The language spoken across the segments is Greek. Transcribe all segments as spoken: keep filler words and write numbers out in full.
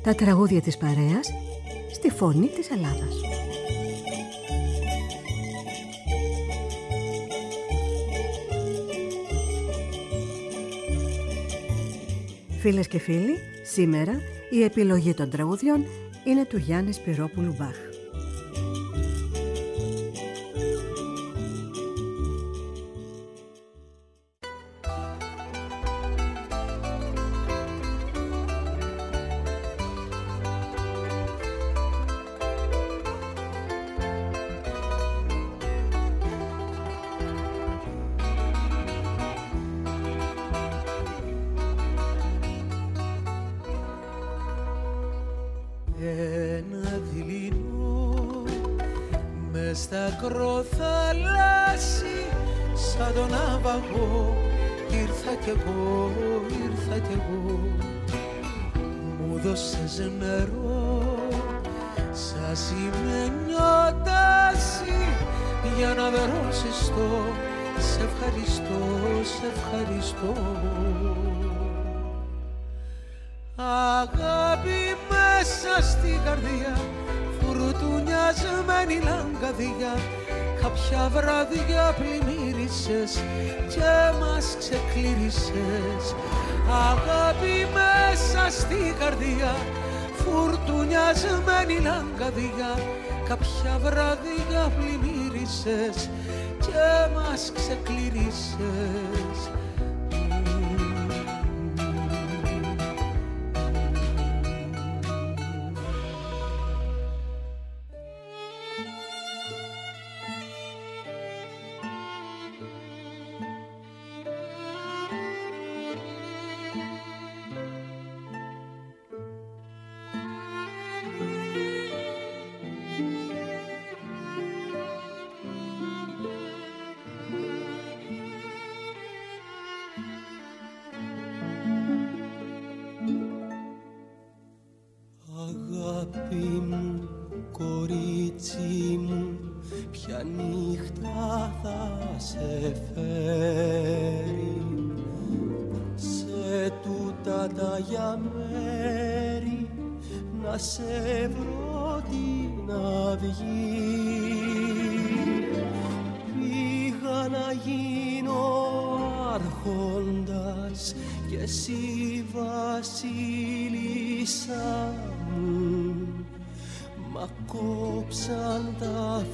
Τα τραγούδια της παρέας στη φωνή της Ελλάδας. Φίλες και φίλοι, σήμερα η επιλογή των τραγουδιών είναι του Γιάννη Σπυρόπουλου Μπαχ. Ακροθαλάσσι σαν τον ναυαγό ήρθα κι εγώ, ήρθα κι εγώ. Μου δώσες νερό σαν σημαίνιο τάση για να δρόσιστο. Σε ευχαριστώ, σε ευχαριστώ. Αγάπη μέσα στην καρδιά, φουρτουνιασμένη λαγκαδιά, κάποια βράδια πλημμύρισες και μας ξεκλήρισες. Αγάπη μέσα στην καρδιά, φουρτουνιασμένη λαγκαδιά, κάποια βράδια πλημμύρισες και μας ξεκλήρισες. Σε βρω την αυγή, πήγα να γίνω άρχοντας και εσύ βασίλισσα μου, μα κόψαν τα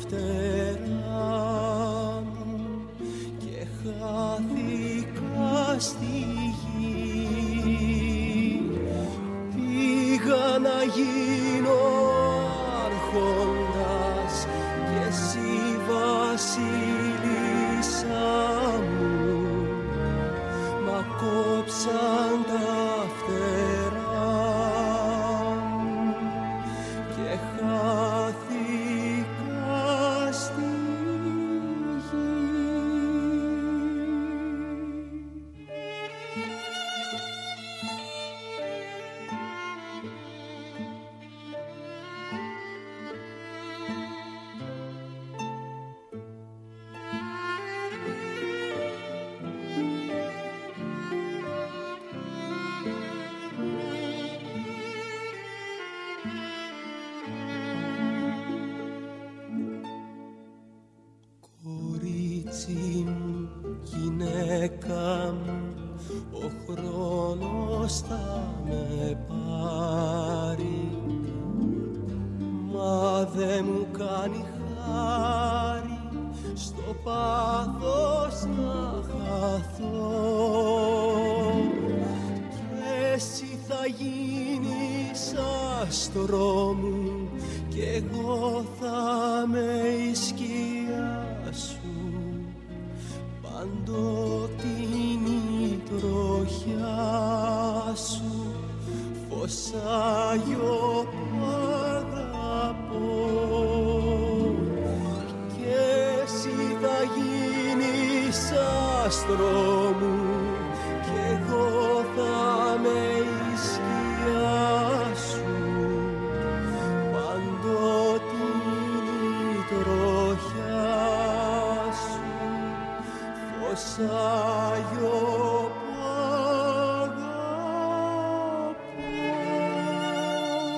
φτερά μου και χάθηκα στη γη. Πήγα να γίνω άρχοντας και εσύ βασίλισσα μου, μα κόψαν τα φτερά μου και χάθηκα στη γη. Γυναίκα μου, ο χρόνος θα με πάρει, μα δε μου κάνει χάρη στο πάθος να χαθώ. Κι εσύ θα γίνεις άστρο μου κι εγώ θα με η σκιά σου. Παντοτινή τροχιά σου, φως Άγιο που αγαπώ. Κι εσύ θα γίνεις άστρο μου κι εγώ θα με η σκιά σου. Παντοτινή τροχιά σου, φως Άγιο που αγαπώ.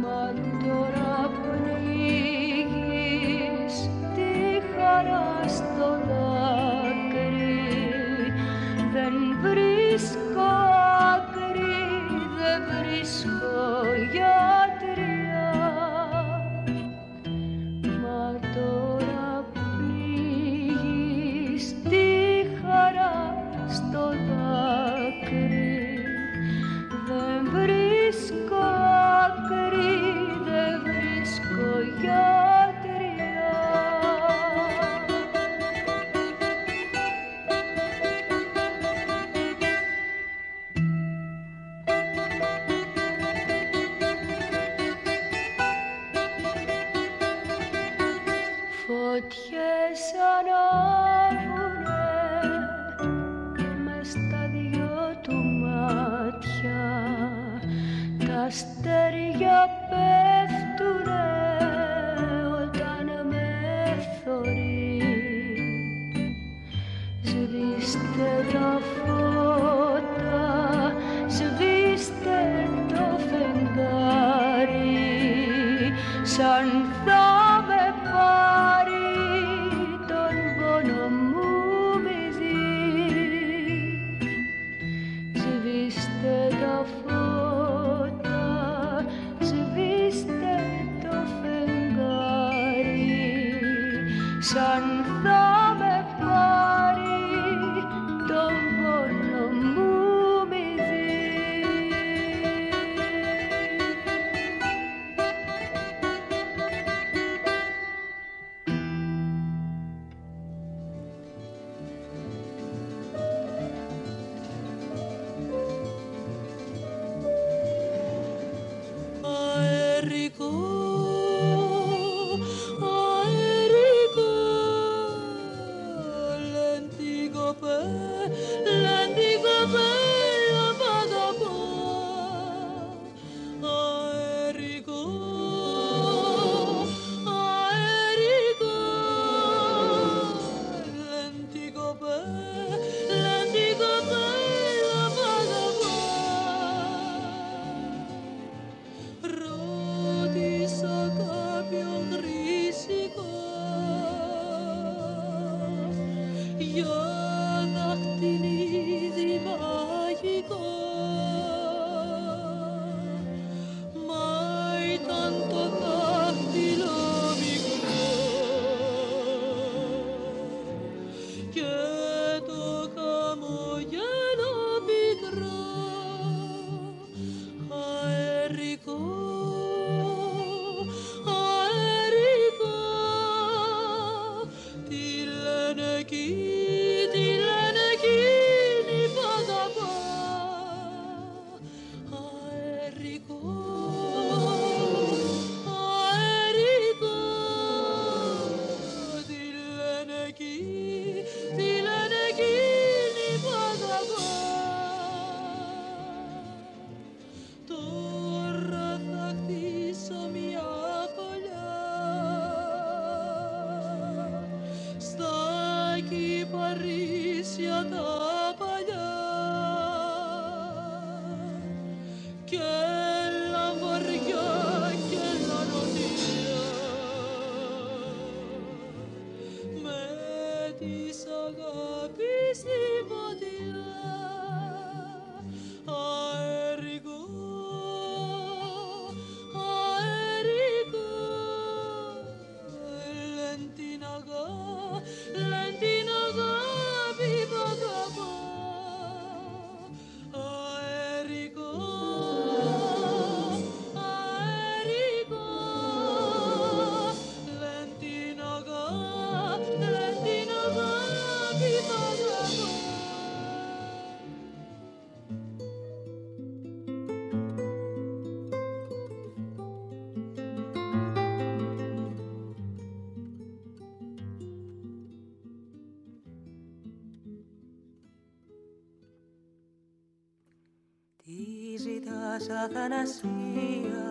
Αθανασία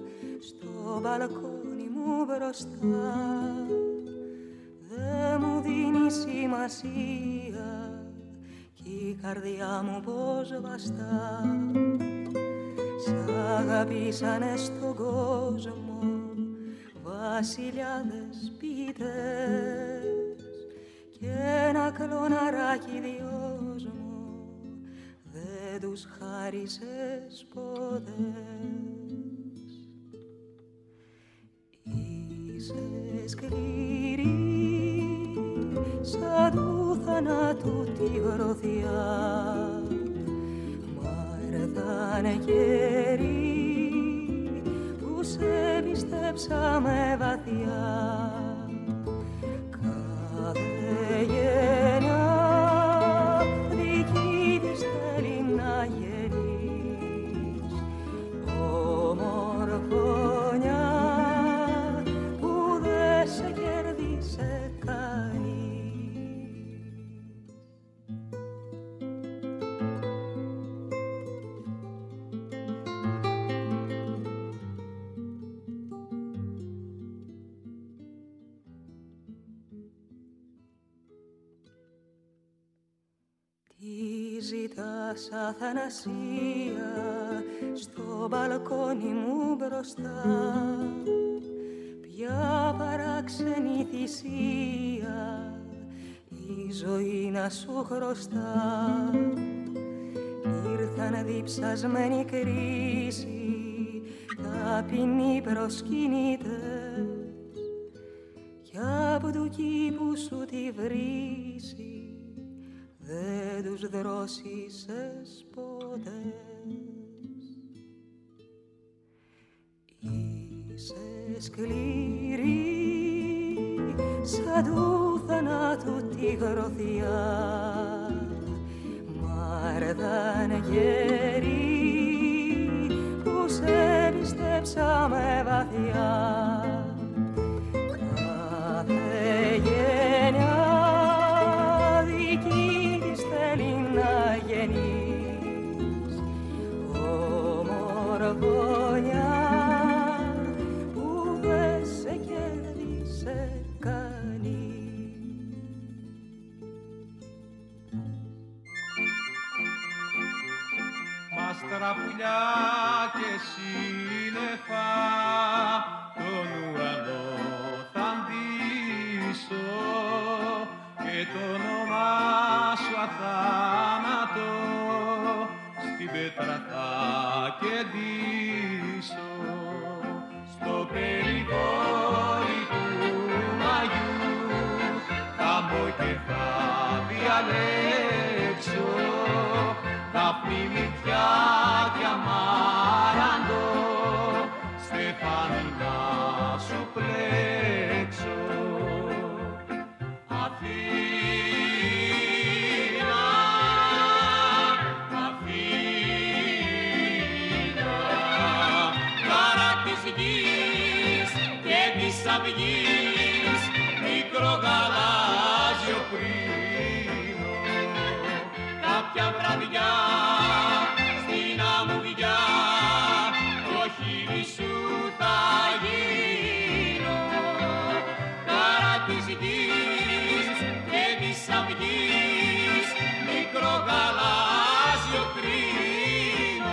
στο μπαλκόνι μου μπροστά, δε μου δίνει σημασία κι η καρδιά μου πως βαστά. Σ' αγαπήσανε στον κόσμο κόσμο, βασιλιάδες ποιητές κι ένα κλωναράκι δυόσμο δεν τους χάρισες ποτέ. Είσαι σκληρή σαν του θανάτου τη γροθιά, μα έρθανε καιροί που σε πιστέψαμε βαθιά. Κάθε γενιά δική της θέλει να γεννείς ομορφωνιά που δεν σε κέρδισε κανείς. Ζητάς αθανασία στο μπαλκόνι μου μπροστά, ποια παράξενη θυσία η ζωή να σου χρωστά. Ήρθαν διψασμένη κρίση ταπεινοί προσκυνητές κι απ' του κήπου σου τη βρύση δεν τους δρόσισες ποτέ. Είσαι σκληρή σαν του θανάτου τη γροθιά, μα έρθαν καιροί που σε πιστέψαμε βαθιά. Κάθε γενιά να γεννείς ομορφωνιά που δεν σε κέρδισε κανείς. Μάστρα πουλιά και σύννεφα τον ουρανό θα ντύσω και το όνομά σου αθάνατο στην πέτρα θα κεντήσω. Στο περιγόρι του Μαγιού θα μπω και θα διαλέξω δάφνη, μυρτιά και αμάραντο στεφάνι να σου πλέξω. Αυγής, μικρό γαλάζιο κρίνο, κάποια βραδιά στην αμμουδιά το χείλη σου θα γίνω. Καρά της γης και της αυγής, μικρό γαλάζιο κρίνο.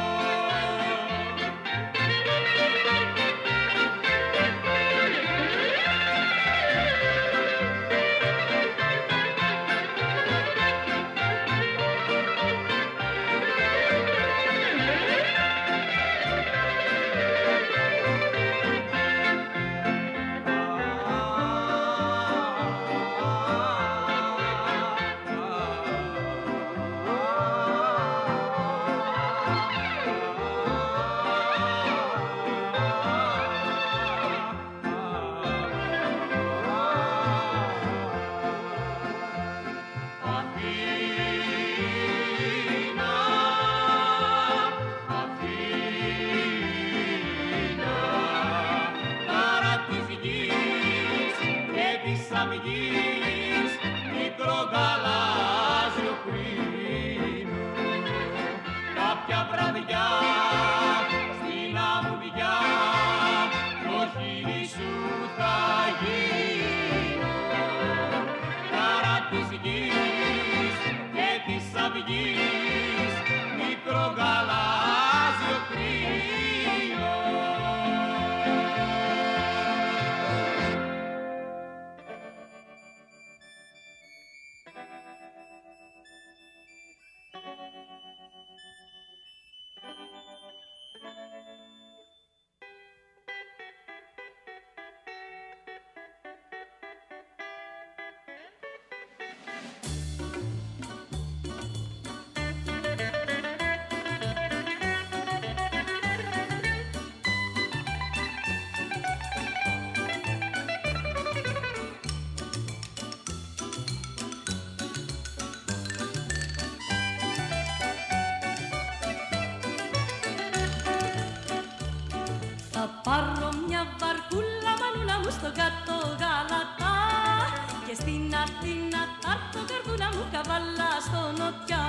πάρω μια βαρκούλα μανούλα μου στον κάτω Γαλατά και στην Αθήνα θα έρθω καρδούλα μου καβάλα στο νοτιά.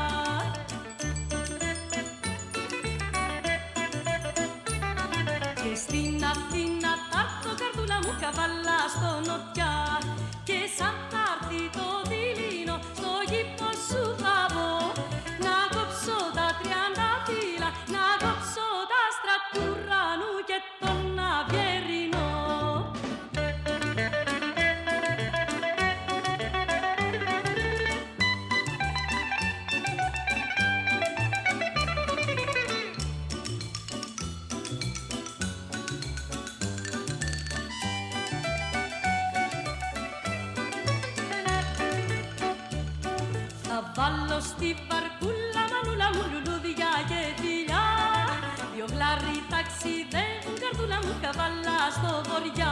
Και στην Αθήνα θα έρθω καρδούλα μου καβάλα στο νοτιά και σαν θα έρθει το δειλίνο στο γήπο σου θα μπω να κόψω τα τριάντα φύλλα, να κόψω τα άστρα του ουρανού και τον Αβιερινό. Θα βάλω στη βαρκούλα μανούλα μου λουλούδια και φιλιά, δυο γλάρι ταξιδεύουν καρδούλα μου καβάλα στο βοριά.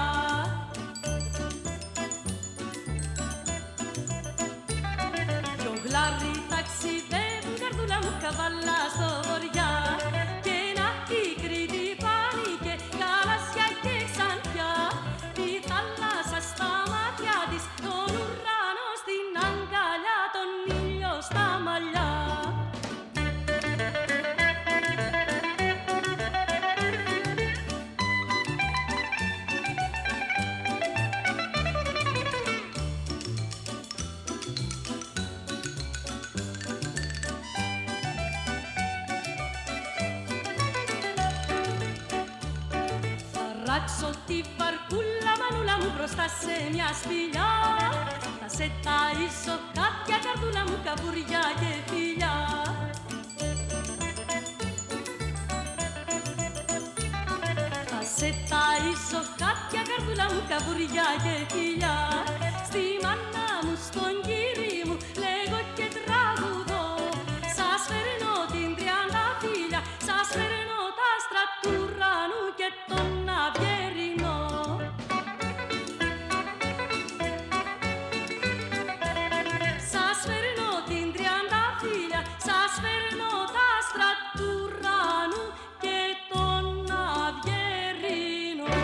Δυο γλάρι ταξιδεύουν καρδούλα μου καβάλα στο βοριά και να η Κρήτη φάνηκε γαλάζια και ξανθιά, τη θάλασσα στα μάτια της, τον ουρανό στην αγκαλιά, τον ήλιο στα μαλλιά. Ράξω τη βαρκούλα μανούλα μου μπροστά σε μια σπηλιά, θα σε ταΐσω κάποια καρδούλα μου καβουριά και φιλιά. Θα σε ταΐσω κάποια καρδούλα μου καβουριά και φιλιά. Στη μάνα μου, στον κύρι μου λέγω και τραγουδώ, σας φέρνω την τριανταφύλια, σας φέρνω τα άστρα του ουρανού και τον Αβιερινό. Σας φέρνω την τριανταφύλια, σας φέρνω τα άστρα του ουρανού και τον Αβιερινό.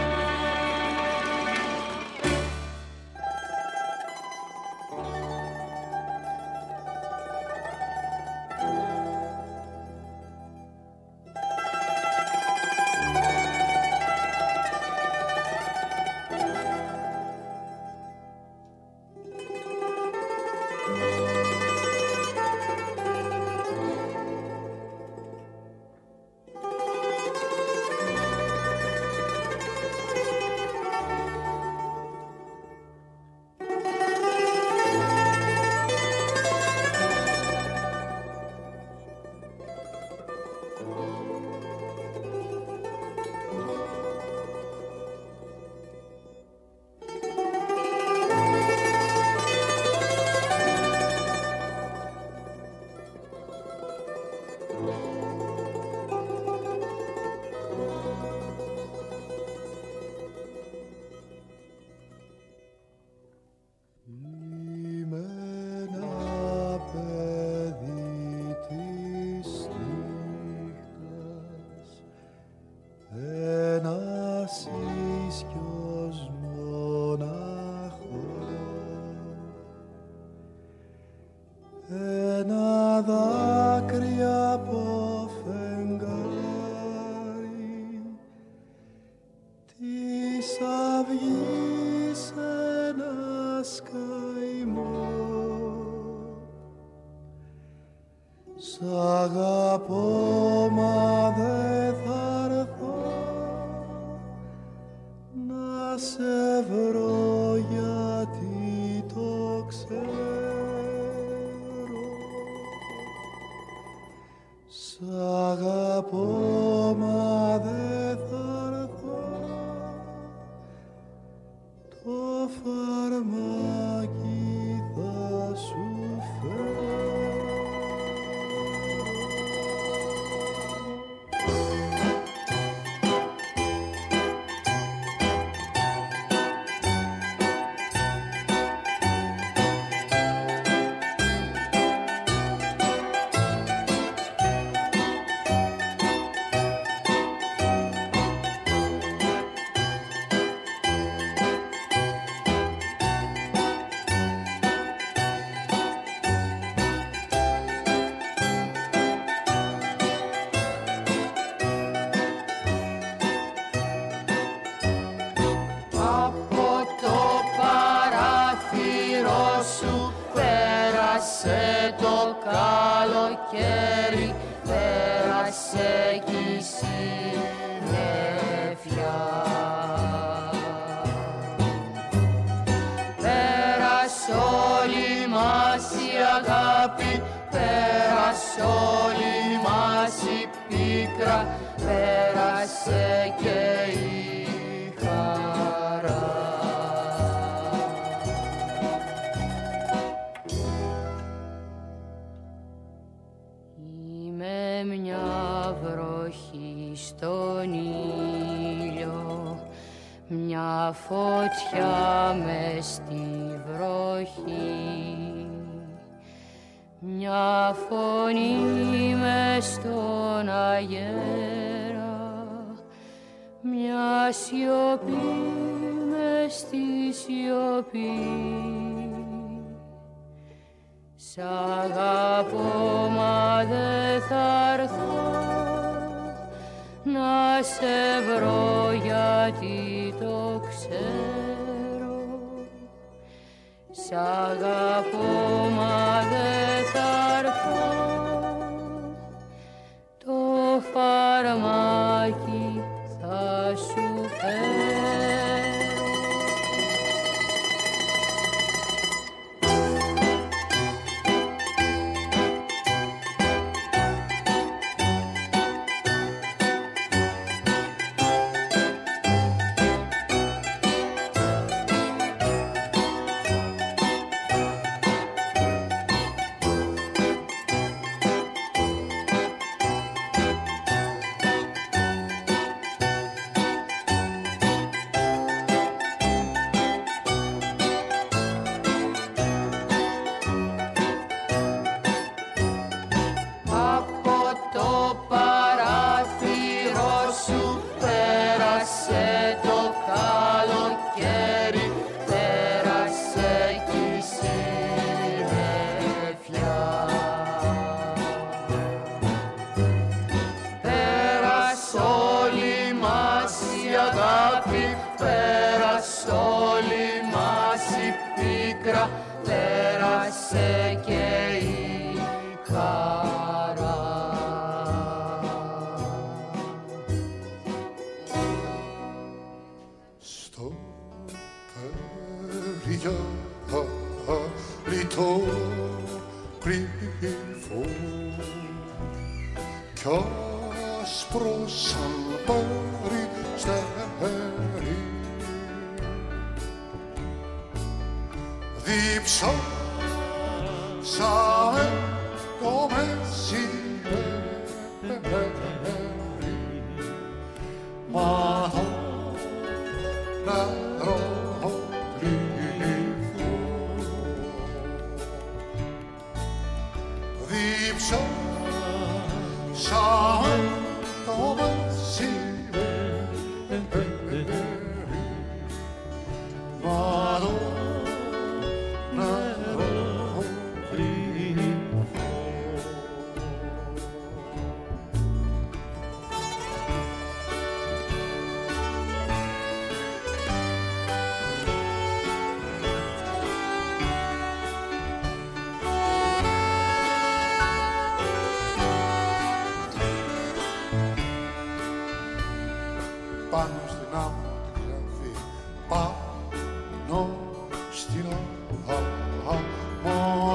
Από το παράθυρο σου πέρασε το καλοκαίρι, πέρασε κι η συννεφιά. Πέρασε όλη μας η αγάπη, πέρασε όλη μας η πίκρα, πέρασε και η χαρά. Είμαι μια βροχή στον ήλιο, μια φωτιά μες στη βροχή, μια φωνή μες στον αγέρα, μια σιωπή μες στη σιωπή. Σ' αγαπώ μα δε θα έρθω να σε βρω γιατί το ξέρω. Σ' αγαπώ μα δε θα έρθω, το φαρμάκι θα σου φέρω. Πέρασε και η χαρά. Στο περιγιάλιτο κρυφό κι άσπρο σαν περιστέρι διψάσαμε το μεσημέρι, μα το νερό κρυφό διψάσαμε το μεσημέρι, μα το πάνω στην άμμο, πάνω στην άμμο,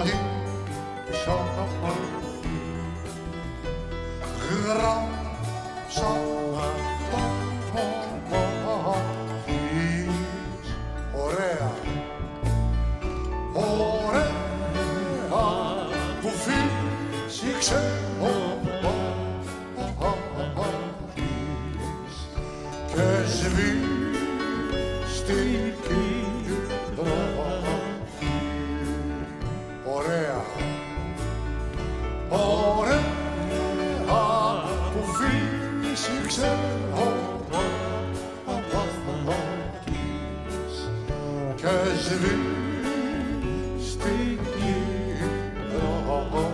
γράψαμε το όνομα της. Ωραία, ωραία που φύσηξε ο και σβήστηκε η γραφή. Ωραία, ωραία που φύσηξε ο παπαδάκης και σβήστηκε η γραφή.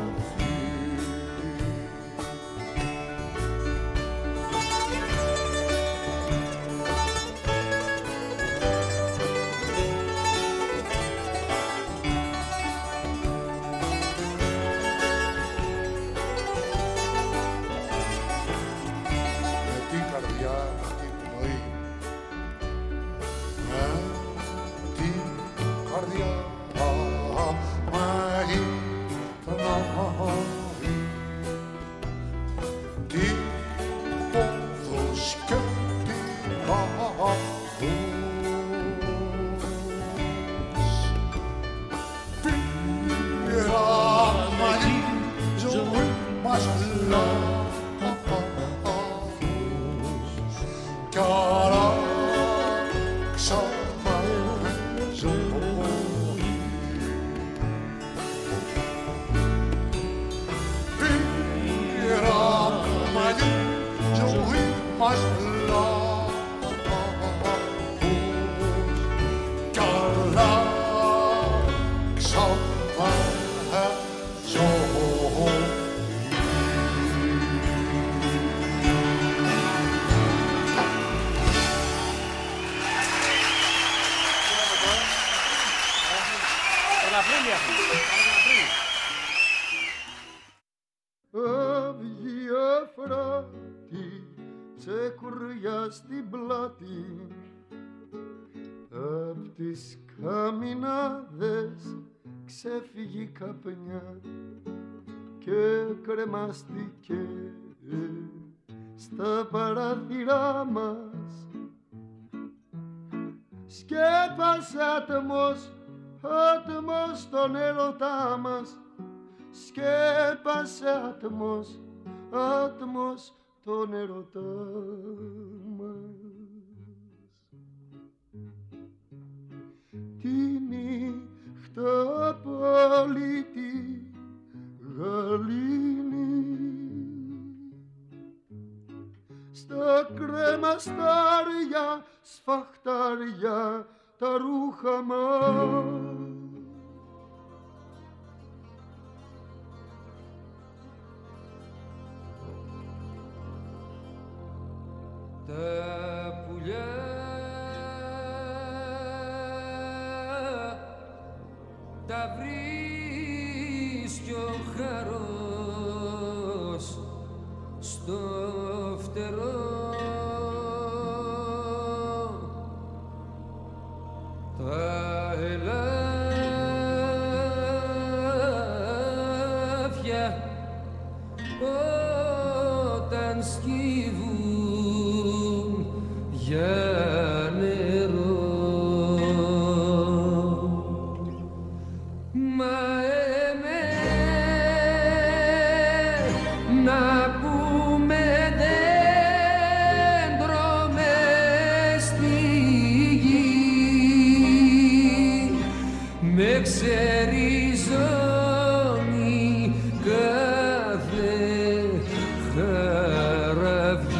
Αυγή αφράτη, τσεκουριά στην πλάτη, απ' τις καμινάδες ξέφυγε καπνιά και κρεμάστηκε στα παράθυρά μας. Σκέπασε άτμος, άτμος τον έρωτά μας. Σκέπασε άτμος, άτμος τον έρωτά μας. Τη νύχτα απόλυτη γαλήνη, στα κρεμαστάρια σφαχτάρια τα ρούχα μας. Τα πουλιά τα βρίσκει ο χαρός στο φτερό, τα ελάφια όταν σκύβουν για νερό. Μα εμένα που με δέντρο μες στη γη με ξεριζώνει κάθε χαραυγή.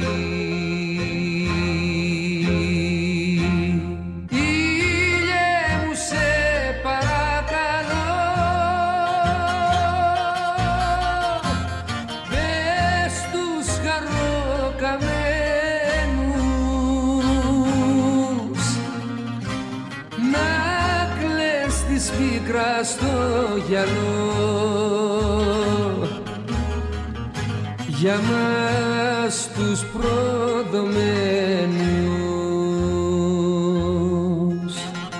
Στο γυαλό για μας τους προδομένους.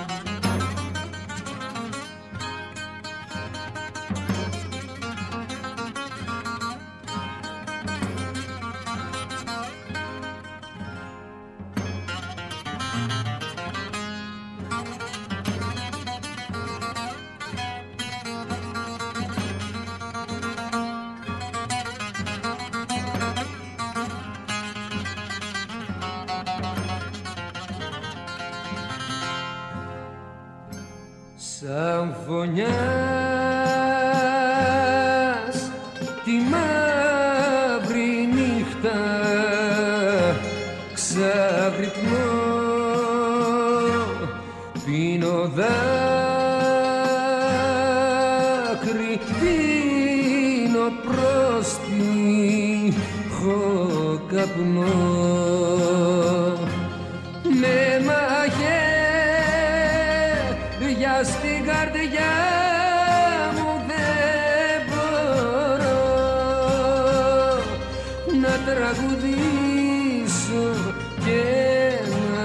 Σαν φωνιάς τη μαύρη νύχτα ξαγρυπνώ, πίνω δάκρυ, πίνω πρόστιχο καπνό. Με μαγεία στην καρδιά μου δεν μπορώ να τραγουδήσω και να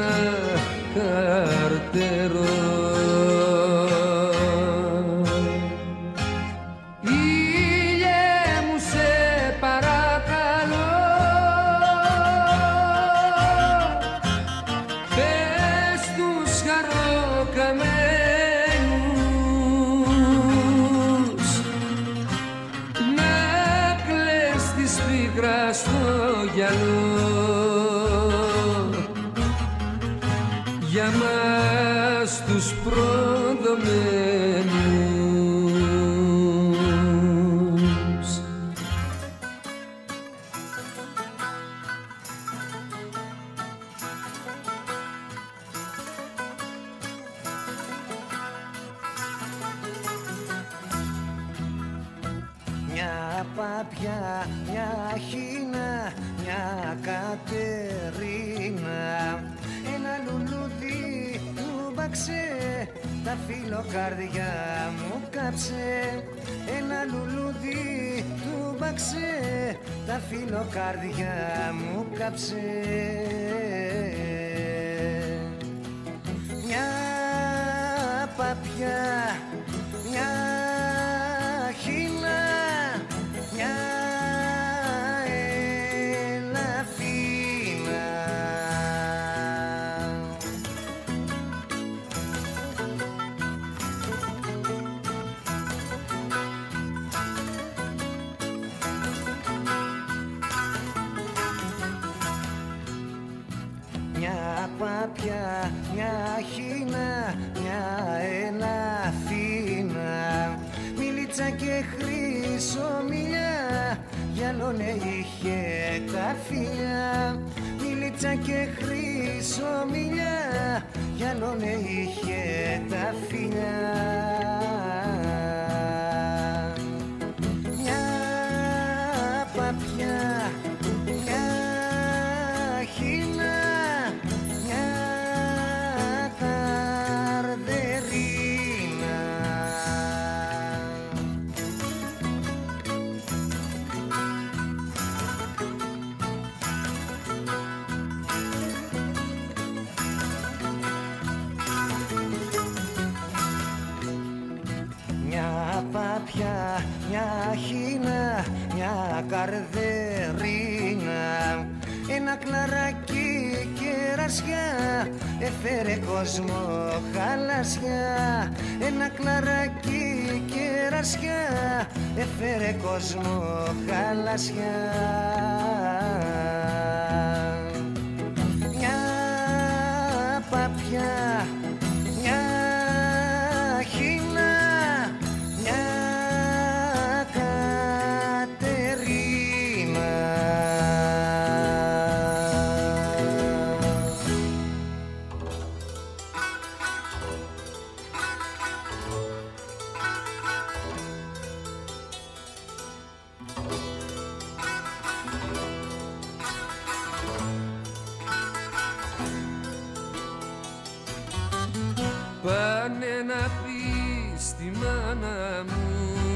καρτερώ. Πες τους χαροκαμένους για μας τους προδομένους. Μια πάπια, μια χίνα, μια Κατερίνα, ένα λουλούδι του μπαξέ, τα φιλοκάρδια μου κάψε. Ένα λουλούδι του μπαξέ, τα φιλοκάρδια μου κάψε. Μια πάπια, μια χίνα, μια ελαφίνα. Μια πάπια, μια χίνα, μια ελαφίνα, μιλίτσα και χρυσομιλιά, γυαλώνε είχε τα φιλιά. Μιλίτσα και χρυσομιλιά, γυαλώνε είχε τα φιλιά. Μια παπιά, μια χίνα, μια καρδερίνα. Μια πάπια, μια χίνα, μια καρδερίνα, ένα κλαράκι κερασιά, έφερε κόσμο χαλασιά. Ένα κλαράκι κερασιά, έφερε κόσμο χαλασιά. Μια πάπια, μια χίνα, μια Κατερίνα. Πάνε να πει στη μάνα μου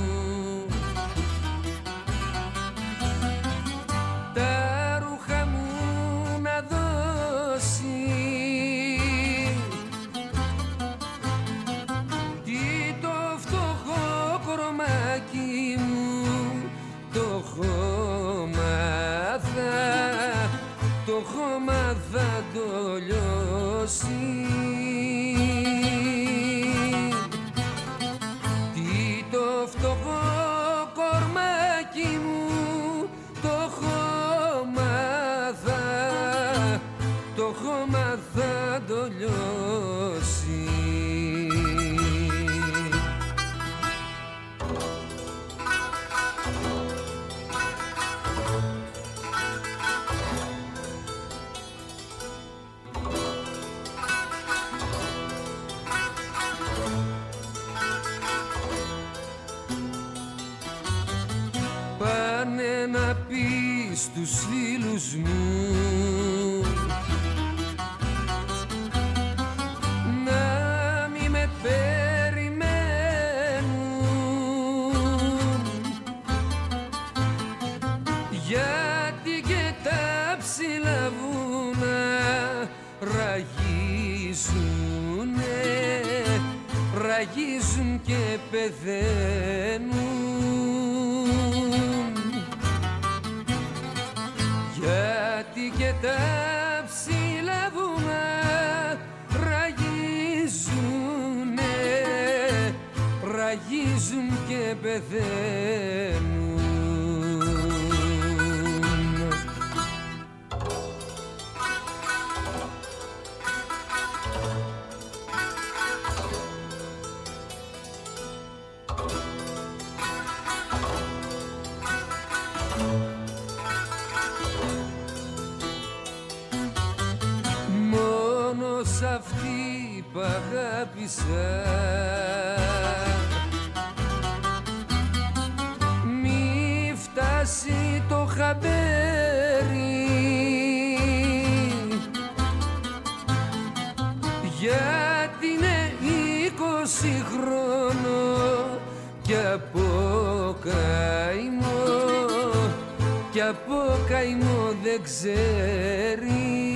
τα ρούχα μου να δώσει, τι το φτωχό κορμάκι μου το χώμα θα, το χώμα θα το λιώσει. Πάνε να πει στους φίλους μου να μη με περιμένουν, γιατί και τα ψηλά βουνά ραγίζουνε, ραγίζουν και πεθαίνουν. Γιατί και τα ψηλά βουνά ραγίζουνε, ραγίζουν και πεθαίνουν. αυτή που αγάπησα. Μη φτάσει το χαμπέρι γιατί είναι είκοσι χρόνο κι από καημό, κι από καημό δεν ξέρει.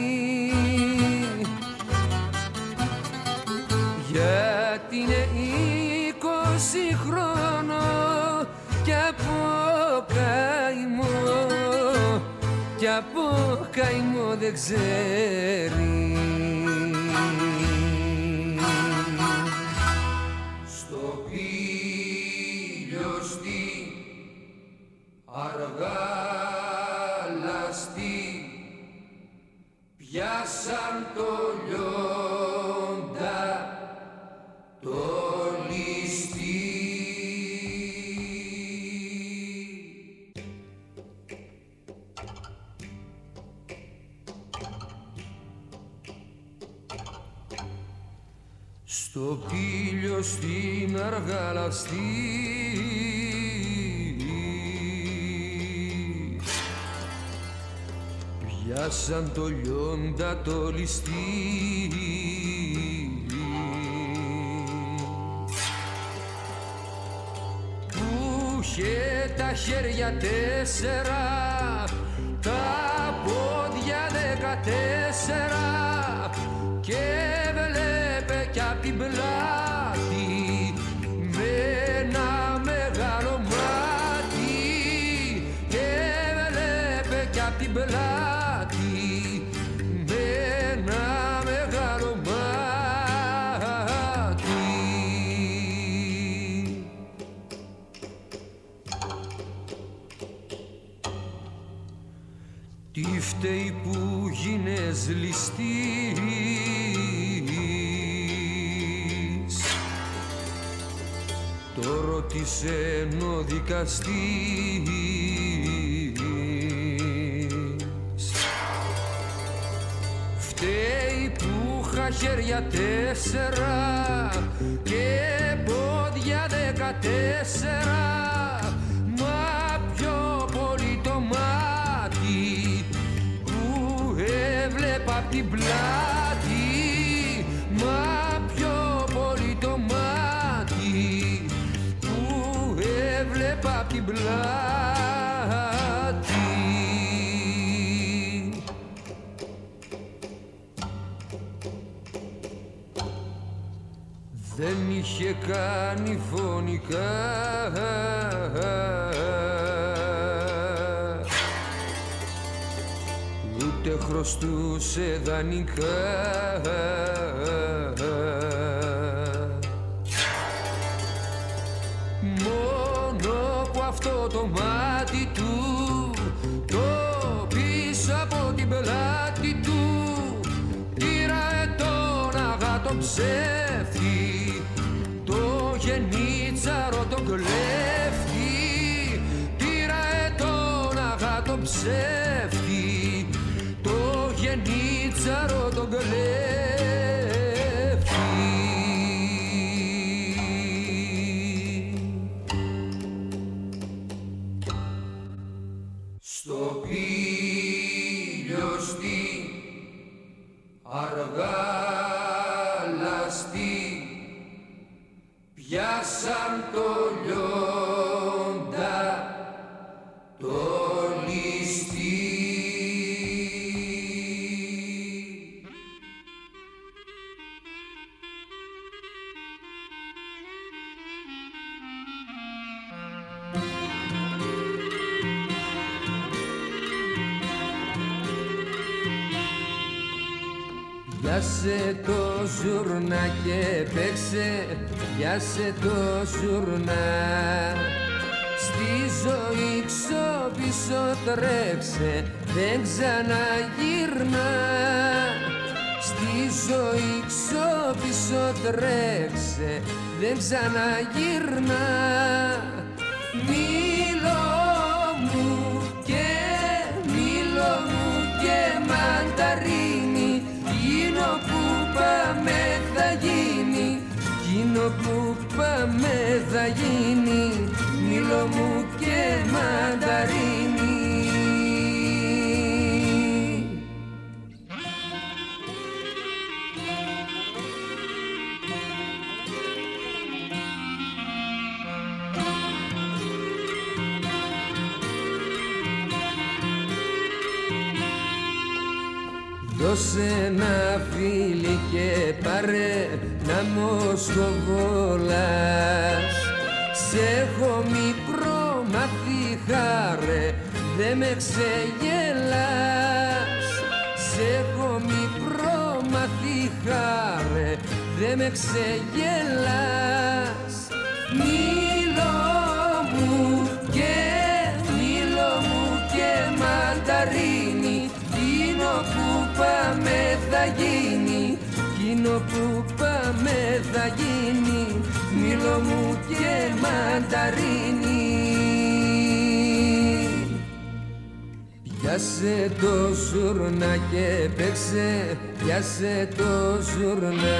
Γιατί είναι είκοσι χρόνο κι από καημό, κι από καημό δεν ξέρει. Στο πήλιοστη αργά λαστή πιάσαν το λιόντα το ληστή. Στο πήλιο στην αργαλαστή πιάσαν το λιόντα το ληστή. Που είχε τα χέρια τέσσερα, τα πόδια δεκατέσσερα και βλέπε κι απ' την πλάτη με ένα μεγάλο μάτι, και βλέπε κι απ' την πλάτη με ένα μεγάλο μάτι. Τι φταίει που γίνες ληστής, το ρώτησε ο δικαστής. Φταίει που είχα χέρια τέσσερα και πόδια δεκατέσσερα, μα πιο πολύ το μάτι που έβλεπα απ' την πλάτη, μα πιο πολύ το μάτι που έβλεπα απ' την πλάτη. Δεν είχε κάνει φωνικά, ούτε χρωστούσε δανεικά. Μόνο που αυτό το μάτι του, το πίσω από την πλάτη του, πήρε τον αγάτο ψεύτη, το γενίτσαρο τον κλέφτη. Πήρε τον αγάτο ψεύτη, το γενίτσαρο τον κλέφτη. Στο πήλιοστη αργά λαστή πιάσαν το λιόντα το ληστή. Πιάσε το ζουρνά και παίξε, πιάσε το ζουρνά. Στη ζωή ξόπισω τρέξε, δεν ξαναγύρνα. Στη ζωή ξόπισω τρέξε, δεν ξαναγύρνα. Μήλο μου και μήλο μου και μανταρίνι, γίνω που πάει Εκείνο που πάμε θα γίνει μήλο μου και μανταρίνι. Δώσε ένα φίλι και πάρε να μοσχοβόλας. Σ' έχω μικρό μάθει χάρε, δε με ξεγελάς. Σ' έχω μικρό μάθει χάρε, δε με ξεγελάς. Μήλο μου και μήλο μου και μανταρίνι, εκείνο που πάμε θα γίνει, εκείνο που πάμε θα γίνει, μήλο μου και μανταρίνι. Πιάσε το ζουρνά και παίξε, πιάσε το ζουρνά.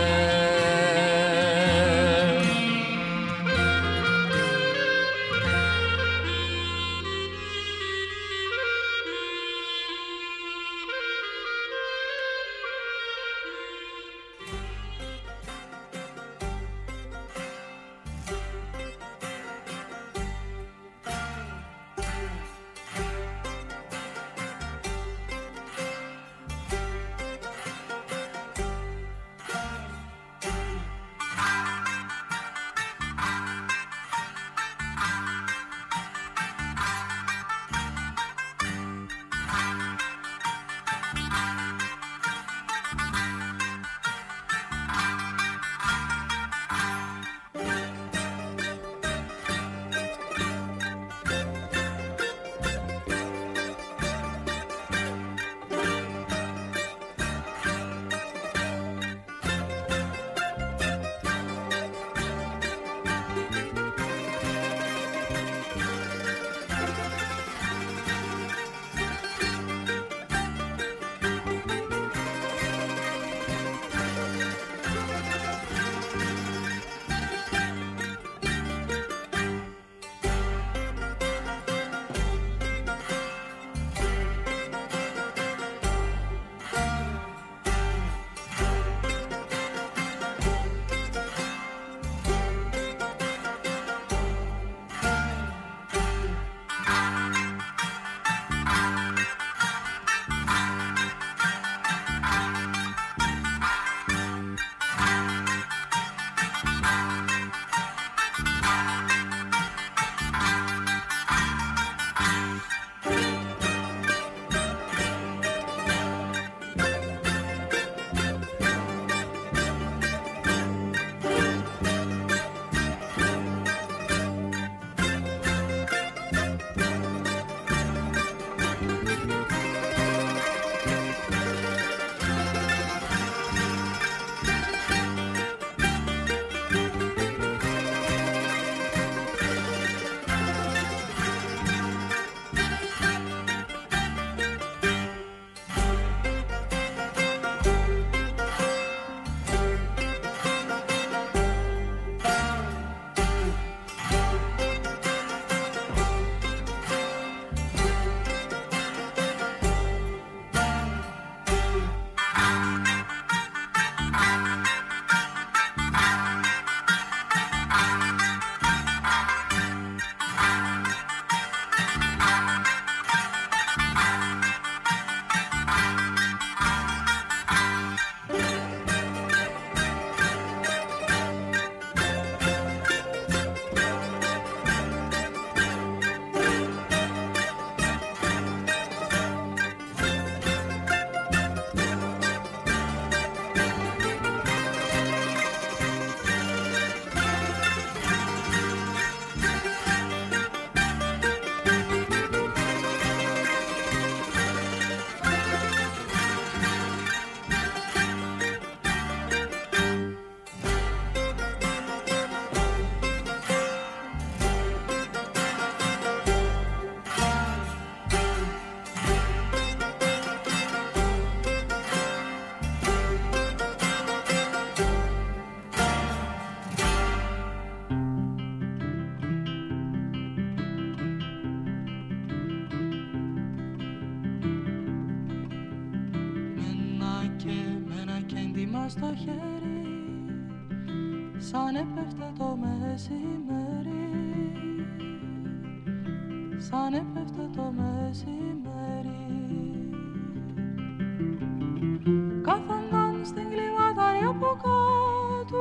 χειμώνα στο χέρι, σαν έπεφτε το μεσημέρι, σαν έπεφτε το μεσημέρι. Κάθονταν στην κλιματαρία από κάτω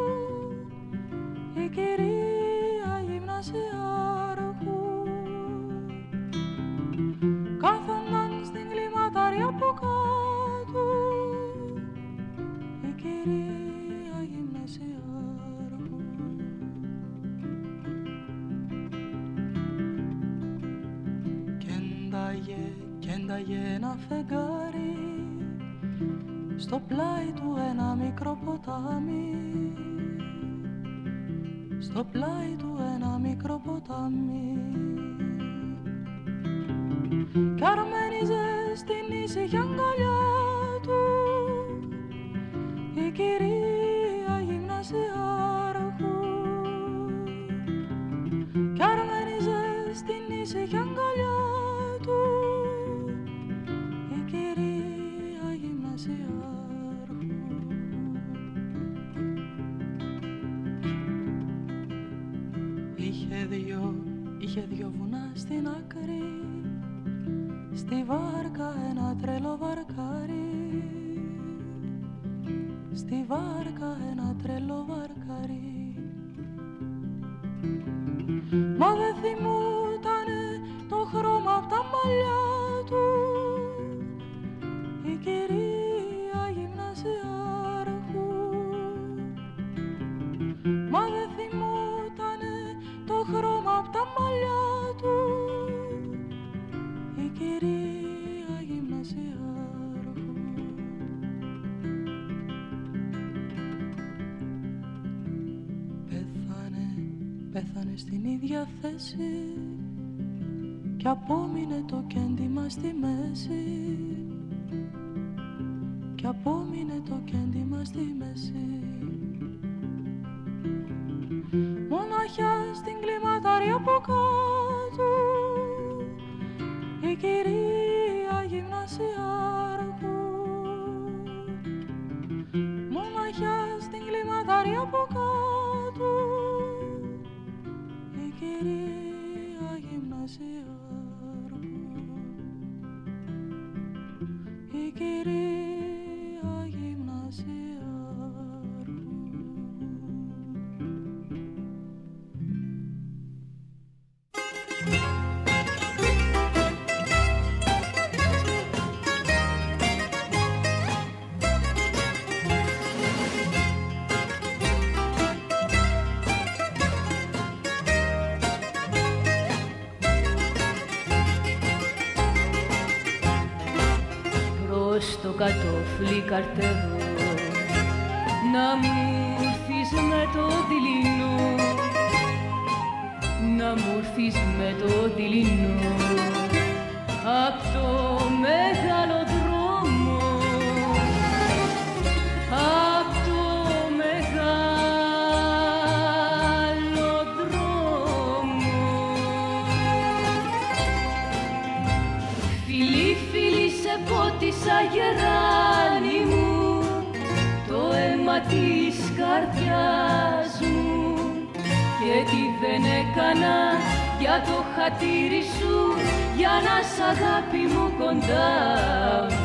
η κυρία γυμνασιάρχου. Κάθονταν στην κλιματαρία από κάτω η κυρία γυμνασιάρχου. Κένταγε, κένταγε ένα φεγγάρι, στο πλάι του ένα μικρό ποτάμι, στο πλάι του ένα μικρό ποτάμι. Κι αρμενίζε στην ήσυχη αγκαλιά του η κυρία γυμνασιάρχου. Κι αρμενίζε στην ήσυχη αγκαλιά του η κυρία γυμνασιάρχου. Είχε δυο, είχε δυο βουνά στην άκρη, στη βάρκα ένα τρελό βαρκάρι, στη βάρκα ένα τρελό βαρκάρι. Μα δεν θυμούτανε το χρώμα απ' τα μαλλιά του η κυρία γυμνασιάρχου. Μα δεν θυμούτανε το χρώμα απ' τα μαλλιά του η κυρία γυμνασιάρχου. Πέθανε, πέθανε στην ίδια θέση κι απόμεινε το κέντημα στη μέση, κι απόμεινε το κέντημα στη μέση. Μοναχιά στην κλιματαρία από κάτω η κυρία γυμνασιάρχου. Μοναχιά στην κλιματαρία από κάτω η κυρία γυμνασιάρχου. Η κυρία γυμνασιάρχου. Στο κατόφλι καρτεύω να μου έρθεις με το δειλινό, να μου έρθεις με το δειλινό απ' το μεγάλο δρόμο, απ' το μεγάλο δρόμο. Φιλί, φιλί, σε πότισα γεράνι μου, το αίμα της καρδιάς μου, και τι δεν έκανα για το χατήρι σου, για να σ' αγάπη μου κοντά μου.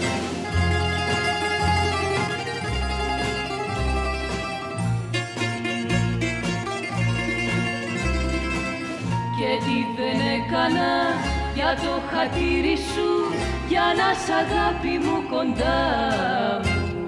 Και τι δεν έκανα για το χατήρι σου, για να σ' αγάπη μου κοντά μου.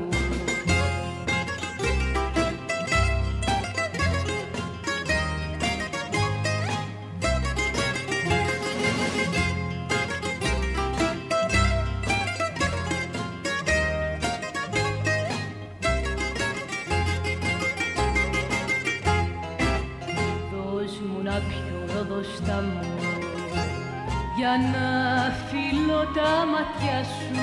Δώσ' μου να πιω ροδοστά μου, για να φιλώ τα μάτια σου,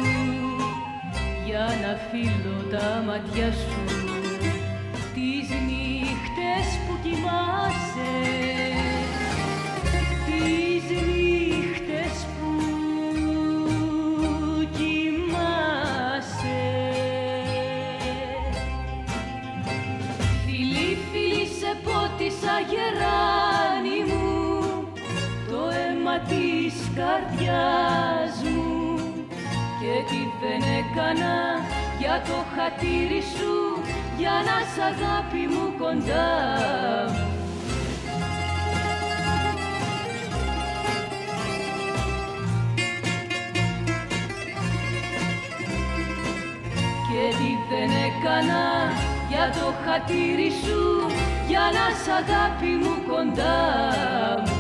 για να φιλώ τα μάτια σου, τις νύχτες που κοιμάσαι, τις νύχτες που κοιμάσαι. της καρδιάς μου και τι δεν έκανα για το χατήρι σου, για να σ' αγάπη μου κοντά μου. Και τι δεν έκανα για το χατήρι σου, για να σ' αγάπη μου κοντά μου.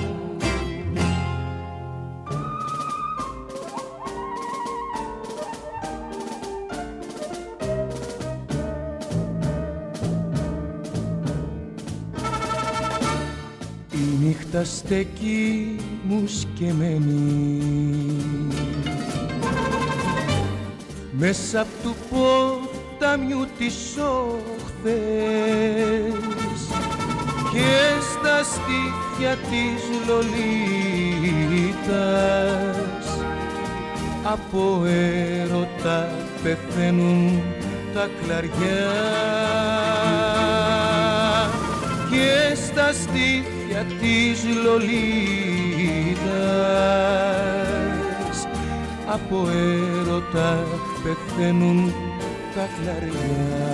Η νύχτα στέκει μου σκεμμένη μέσα απ' του ποταμιού τις όχθες και στα στήθια της Λολίτας από έρωτα πεθαίνουν τα κλαριά και στα στήθια της Λολίτας από έρωτα πεθαίνουν τα κλαριά.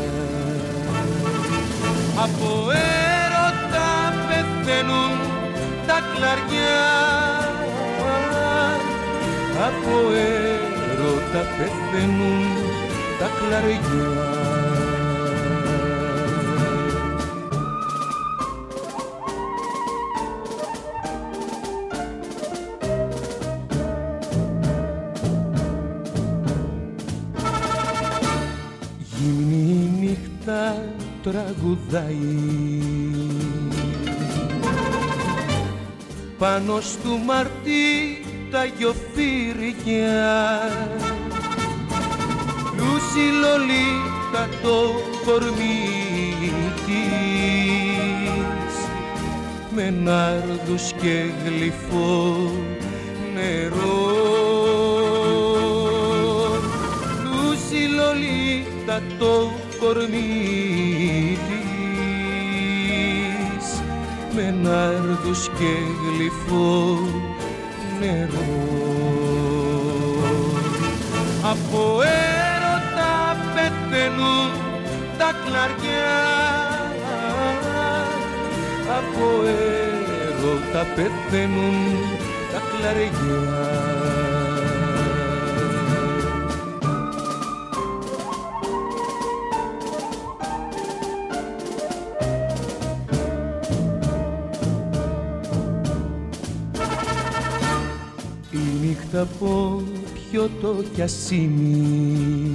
Από έρωτα πεθαίνουν τα κλαριά, από έρωτα πεθαίνουν τα κλαριά. Τραγουδάει πάνω στου Μαρτί τα γιοφύρια, λούσει Λολίτα το κορμί της με νάρδους και γλυφό νερό. Λούσει Λολίτα το κορμί της με νάρδους και γλυφό νερό. Από έρωτα πεθαίνουν τα κλαριά, από έρωτα πεθαίνουν τα κλαριά. Από πιωτό κι ασίμι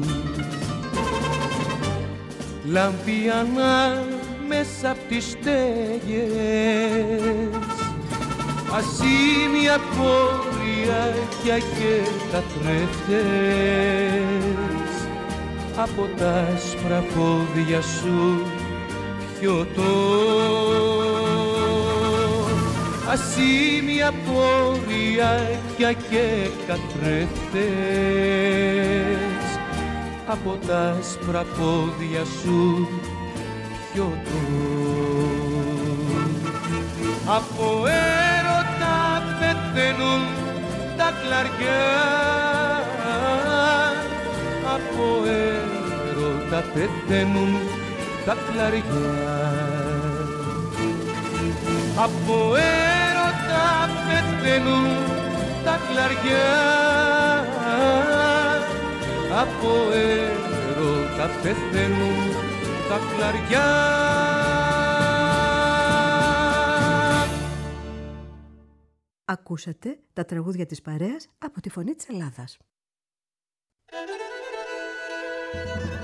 λάμπει μέσα απ' τις στέγες, ασίμια κοριάκια και καθρέφτες από τα άσπρα πόδια σου πιωτό. Ασίμια ποριακιά και καθρέφτες από τα άσπρα πόδια σου πιωτό. Από έρωτα πεθαίνουν τα κλαριά, από έρωτα πεθαίνουν τα κλαριά. Από έρωτα πεθαίνουν τα κλαριά, από έρωτα πεθαίνουν τα κλαριά. Ακούσατε τα τραγούδια της παρέας από τη Φωνή της Ελλάδας.